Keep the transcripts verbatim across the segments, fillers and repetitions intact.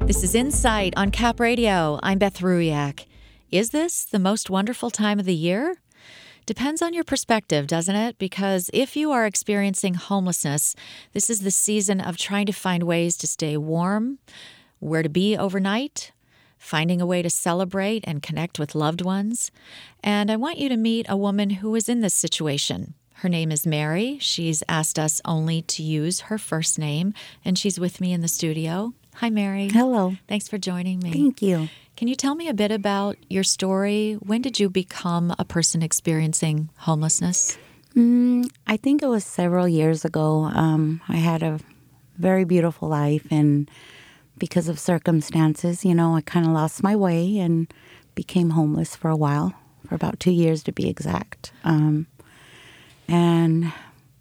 This is Insight on Cap Radio. I'm Beth Ruyak. Is this the most wonderful time of the year? Depends on your perspective, doesn't it? Because if you are experiencing homelessness, this is the season of trying to find ways to stay warm, where to be overnight, finding a way to celebrate and connect with loved ones. And I want you to meet a woman who is in this situation. Her name is Mary. She's asked us only to use her first name, and she's with me in the studio. Hi, Mary. Hello. Thanks for joining me. Thank you. Can you tell me a bit about your story? When did you become a person experiencing homelessness? Mm, I think it was several years ago. Um, I had a very beautiful life, and because of circumstances, you know, I kind of lost my way and became homeless for a while, for about two years to be exact. Um, and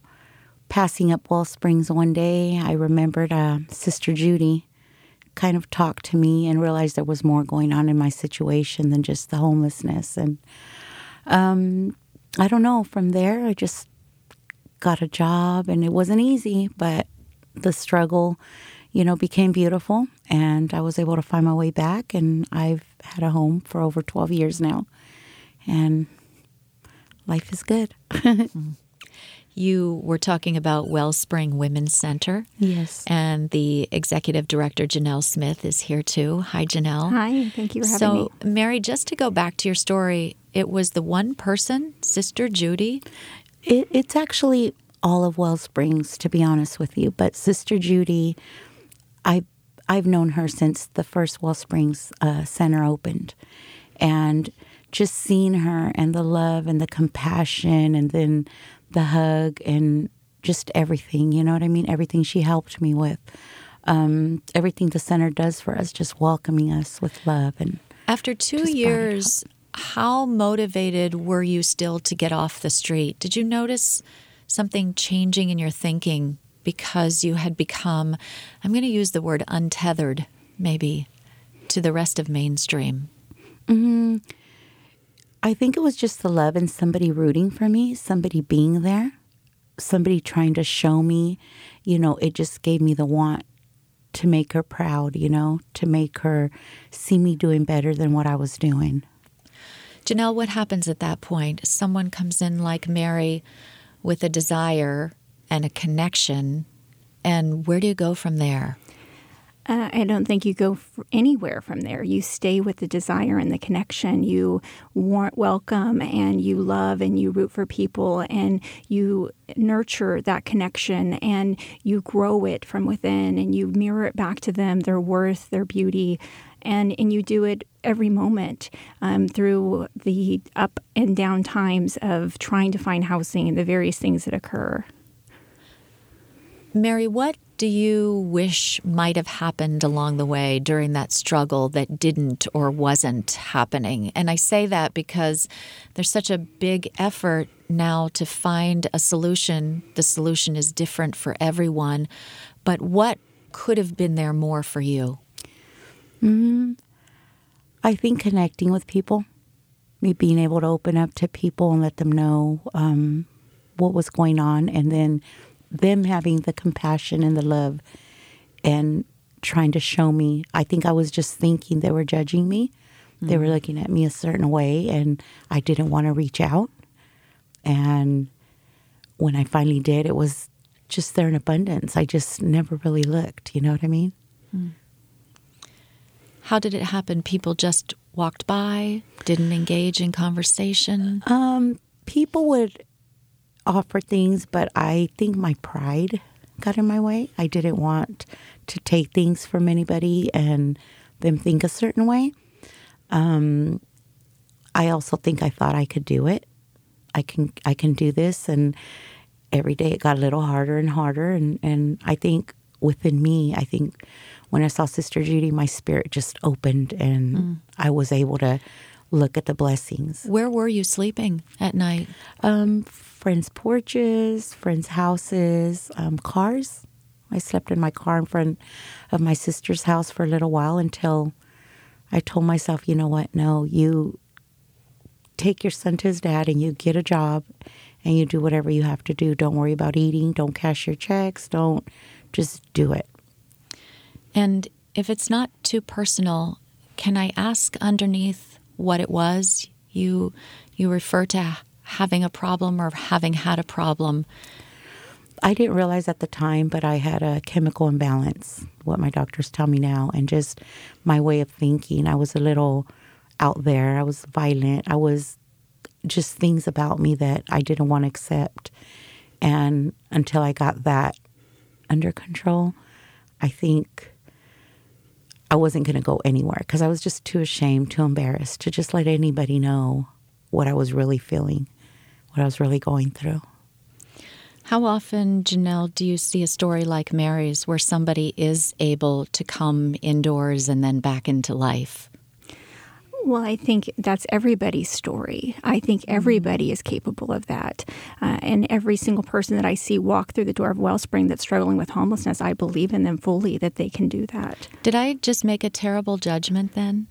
passing up Wellsprings one day, I remembered uh, Sister Judy kind of talked to me and realized there was more going on in my situation than just the homelessness. And um, I don't know, from there, I just got a job, and it wasn't easy, but the struggle, you know, became beautiful, and I was able to find my way back, and I've had a home for over twelve years now, and life is good. Mm. You were talking about Wellspring Women's Center. Yes. And the executive director, Janelle Smith, is here too. Hi, Janelle. Hi, thank you for having so, me. So, Mary, just to go back to your story, it was the one person, Sister Judy? It, it's actually all of Wellsprings, to be honest with you. But Sister Judy, I, I've known her since the first Wellsprings uh, Center opened. And just seeing her and the love and the compassion and then the hug and just everything, you know what I mean? Everything she helped me with. Um, everything the center does for us, just welcoming us with love. And after two years, how motivated were you still to get off the street? Did you notice something changing in your thinking because you had become, I'm going to use the word untethered, maybe, to the rest of mainstream? Mm-hmm. I think it was just the love and somebody rooting for me, somebody being there, somebody trying to show me, you know, it just gave me the want to make her proud, you know, to make her see me doing better than what I was doing. Janelle, what happens at that point? Someone comes in like Mary with a desire and a connection, and where do you go from there? Uh, I don't think you go f- anywhere from there. You stay with the desire and the connection. You want welcome, and you love, and you root for people, and you nurture that connection, and you grow it from within, and you mirror it back to them, their worth, their beauty, and, and you do it every moment um, through the up and down times of trying to find housing and the various things that occur. Mary, what do you wish might have happened along the way during that struggle that didn't or wasn't happening? And I say that because there's such a big effort now to find a solution. The solution is different for everyone. But what could have been there more for you? Mm-hmm. I think connecting with people, me being able to open up to people and let them know um, what was going on, and then them having the compassion and the love and trying to show me. I think I was just thinking they were judging me. Mm-hmm. They were looking at me a certain way, and I didn't want to reach out. And when I finally did, it was just there in abundance. I just never really looked. You know what I mean? Mm. How did it happen? People just walked by, didn't engage in conversation? Um, people would offer things, but I think my pride got in my way. I didn't want to take things from anybody and them think a certain way. Um, I also think I thought I could do it. I can I can do this, and every day it got a little harder and harder. And, and I think within me, I think when I saw Sister Judy, my spirit just opened, and mm. I was able to look at the blessings. Where were you sleeping at night? Um, friends' porches, friends' houses, um, cars. I slept in my car in front of my sister's house for a little while until I told myself, you know what, no, you take your son to his dad and you get a job and you do whatever you have to do. Don't worry about eating. Don't cash your checks. Don't, just do it. And if it's not too personal, can I ask underneath what it was? You you refer to having a problem or having had a problem. I didn't realize at the time, but I had a chemical imbalance, what my doctors tell me now, and just my way of thinking. I was a little out there. I was violent. I was just things about me that I didn't want to accept. And until I got that under control, I think I wasn't going to go anywhere because I was just too ashamed, too embarrassed to just let anybody know what I was really feeling, what I was really going through. How often, Janelle, do you see a story like Mary's where somebody is able to come indoors and then back into life? Well, I think that's everybody's story. I think everybody is capable of that. Uh, and every single person that I see walk through the door of Wellspring that's struggling with homelessness, I believe in them fully that they can do that. Did I just make a terrible judgment then?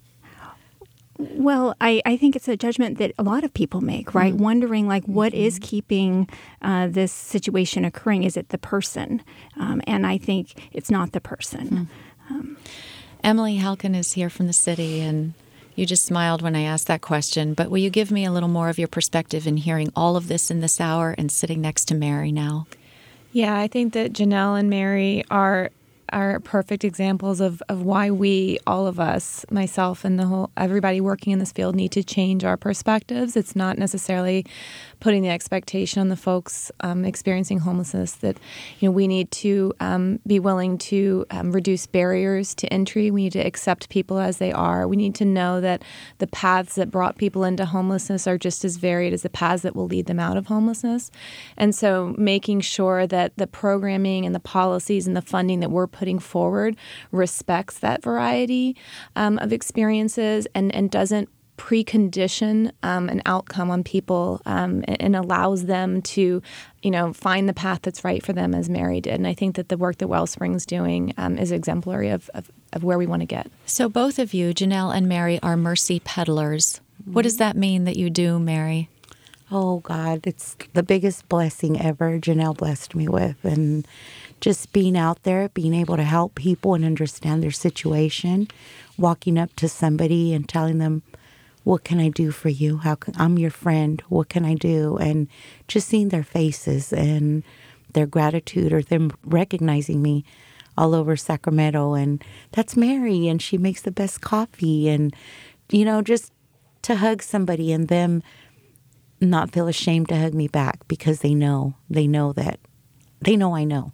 Well, I, I think it's a judgment that a lot of people make, right? Mm-hmm. Wondering, like, what mm-hmm. is keeping uh, this situation occurring? Is it the person? Um, and I think it's not the person. Mm-hmm. Um, Emily Halkin is here from the city, and you just smiled when I asked that question. But will you give me a little more of your perspective in hearing all of this in this hour and sitting next to Mary now? Yeah, I think that Janelle and Mary are are perfect examples of, of why we, all of us, myself and the whole, everybody working in this field, need to change our perspectives. It's not necessarily putting the expectation on the folks um, experiencing homelessness that, you know, we need to um, be willing to um, reduce barriers to entry. We need to accept people as they are. We need to know that the paths that brought people into homelessness are just as varied as the paths that will lead them out of homelessness. And so making sure that the programming and the policies and the funding that we're putting forward respects that variety um, of experiences and, and doesn't precondition um, an outcome on people um, and, and allows them to, you know, find the path that's right for them, as Mary did. And I think that the work that Wellspring's doing um, is exemplary of, of, of where we want to get. So both of you, Janelle and Mary, are mercy peddlers. Mm-hmm. What does that mean that you do, Mary? Oh, God, it's the biggest blessing ever Janelle blessed me with. And just being out there, being able to help people and understand their situation, walking up to somebody and telling them, what can I do for you? How can, I'm your friend. What can I do? And just seeing their faces and their gratitude or them recognizing me all over Sacramento. And that's Mary, and she makes the best coffee. And, you know, just to hug somebody and them not feel ashamed to hug me back because they know, they know that, they know I know.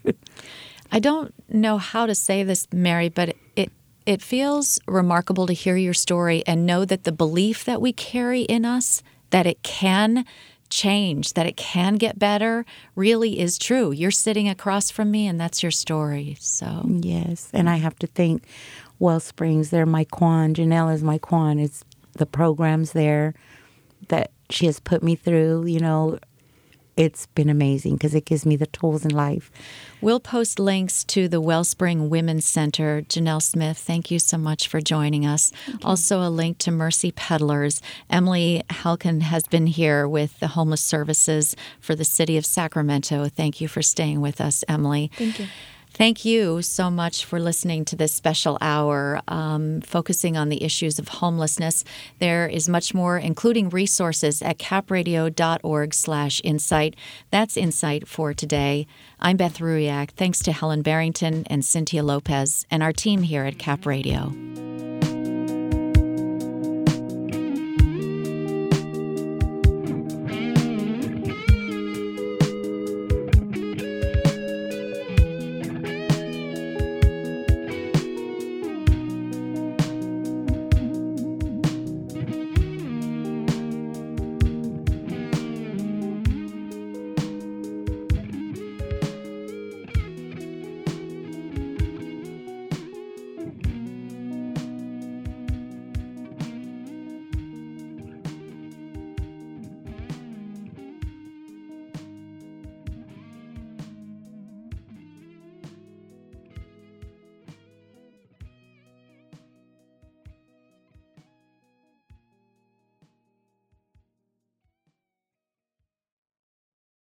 I don't know how to say this, Mary, but it, it It feels remarkable to hear your story and know that the belief that we carry in us, that it can change, that it can get better, really is true. You're sitting across from me, and that's your story. So yes, and I have to thank Wellsprings. They're my Kwan. Janelle is my Kwan. It's the programs there that she has put me through, you know. It's been amazing because it gives me the tools in life. We'll post links to the Wellspring Women's Center. Janelle Smith, thank you so much for joining us. Also a link to Mercy Peddlers. Emily Halkin has been here with the Homeless Services for the City of Sacramento. Thank you for staying with us, Emily. Thank you. Thank you so much for listening to this special hour um, focusing on the issues of homelessness. There is much more, including resources at capradio.org slash insight. That's Insight for today. I'm Beth Ruiak. Thanks to Helen Barrington and Cynthia Lopez and our team here at Cap Radio.